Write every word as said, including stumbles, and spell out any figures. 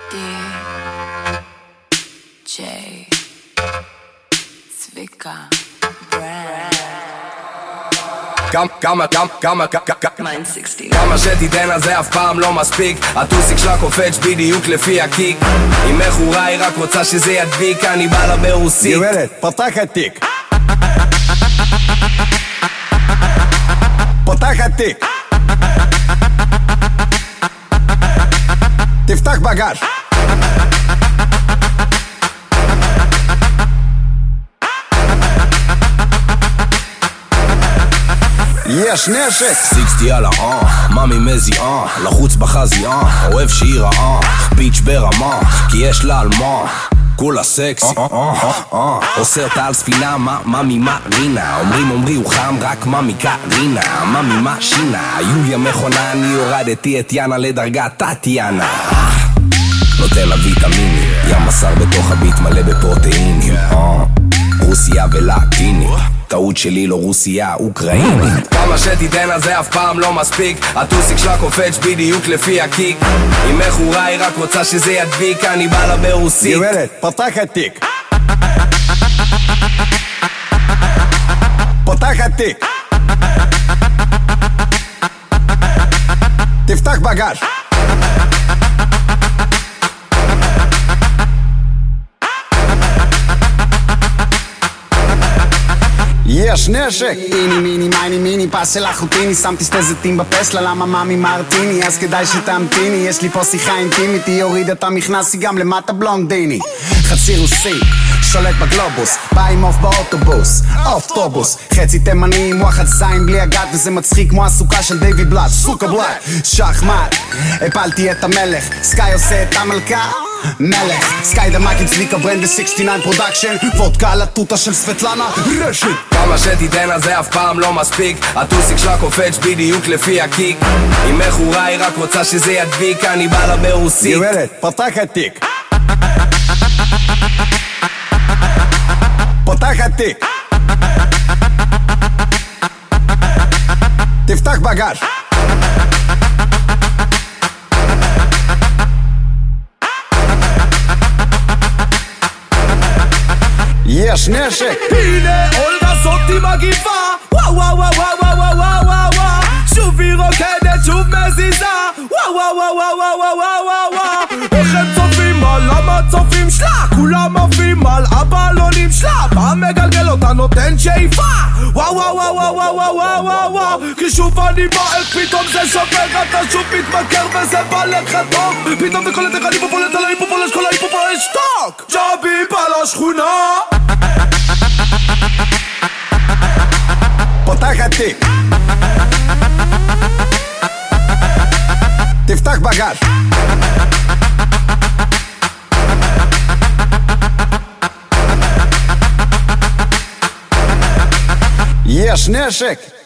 די-ג'יי צביקה ברנד כמה, כמה, כמה, כמה, כמה כמה שתיתן על זה אף פעם לא מספיק. הטוסיק שלה קופץ בדיוק לפי הקיק. היא מכורה, היא רק רוצה שזה ידביק. אני בא לה ברוסית. גברת, פתח התיק. פתח התיק. תפתח בגש. יש נשק. סיקסטי על אה, ממי מזיעה, לחוץ בחזייה, אוהב שהיא רעה, ביץ' ברמה, כי יש לה על מה, כולה סקסי. עושה אותה על ספינה, ממי מרינה, אומרים אומרי הוא חם, רק ממי קרינה, ממי משינה, יוליה מכונה, אני הורדתי את יאנה לדרגת טטיאנה. נותן לה ויטמינים, ים בשר בתוך הביט מלא בפרוטאינים. רוסיה ולטינית, טעות שלי לא רוסיה, אוקראינית. כמה שתיתן על זה אף פעם לא מספיק. הטוסיק שלה קופץ בדיוק לפי הקיק. היא מכורה, היא רק רוצה שזה ידביק. אני בא לה ברוסית. גברת, פתח התיק. פתח התיק. תפתח בגש. יש נשק. איני מיני מייני מיני פס של אחוטיני, שמתי שתי זיתים בפסלה, למה מאמי מרטיני, אז כדאי שתמתיני, יש לי פה שיחה אינטימית, היא הורידה את המכנס, היא גם למטה בלונדיני. חצי רוסי, שולט בגלובוס, בא עם אוף באוטובוס, אוטובוס, חצי תימני עם וואחד זין בלי הגת, וזה מצחיק כמו הסוכה של דיוויד בלאט, סוכה בלאט, שחמט, הפלתי את המלך, סקאי עושה את המלכה מלך, סקאי דמקין צביקה ברנד ב-שישים ותשע פרודקשן, וודקה על הטוטה של סבטלנה רשת. כמה שתיתן על זה אף פעם לא מספיק. הטוסיק שלה קופץ בדיוק לפי הקיק. היא מכורה, היא רק רוצה שזה ידביק. אני בא לה ברוסית. גברת, פתח התיק. פתח התיק. תפתח בגש. יש נשק. הנה אולגה זאתי מגיבה, וואו וואו וואו וואו וואו וואו וואו וואו, שוב היא רוקדת, שוב מזיזה, וואו וואו וואו וואו וואו וואו וואו. איך הם צופים על המצופים שלה, כולם עפים על הבלונים שלה, פעם מגלגל אותה נותן שאיפה, וואו וואו וואו וואו וואו וואו וואו וואו. כי שוב אני בועק, פתאום זה שובר, אתה שוב מתמכר וזה בא לך טוב, פתאום וקולט איך אני פופולט על ההיפופולש, כל ההיפופולש שטוק, ג'אבי בא לשכונה. פתח התיק. תפתח בגש. יש נשק.